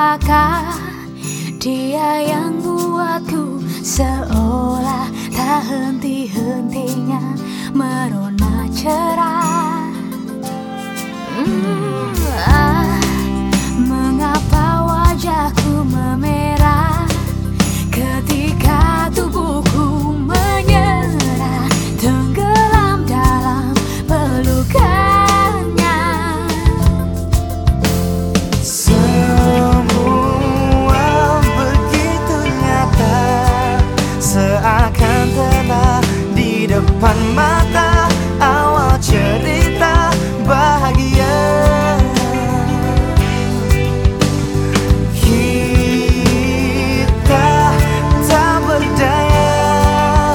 Siapakah dia yang buatku seolah tak henti-hentinya merona cerah? Mengapa wajahku memerah ketika tubuhku menyerah, tenggelam dalam pelukannya? Semua begitu nyata, seakan telah di depan mata awal cerita bahagia. Kita tak berdaya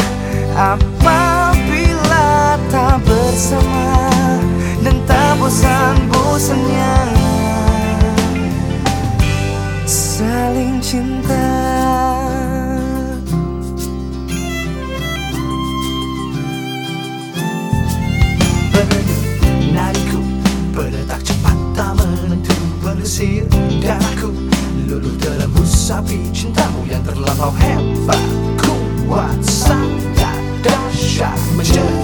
apabila tak bersama dan tak bosan-bosannya saling cinta. Nadiku berdetak cepat tak menentu, bergesir darahku luluh terembus api cintamu yang terlampau hebat, kuat, sangat dahsyat, menjadi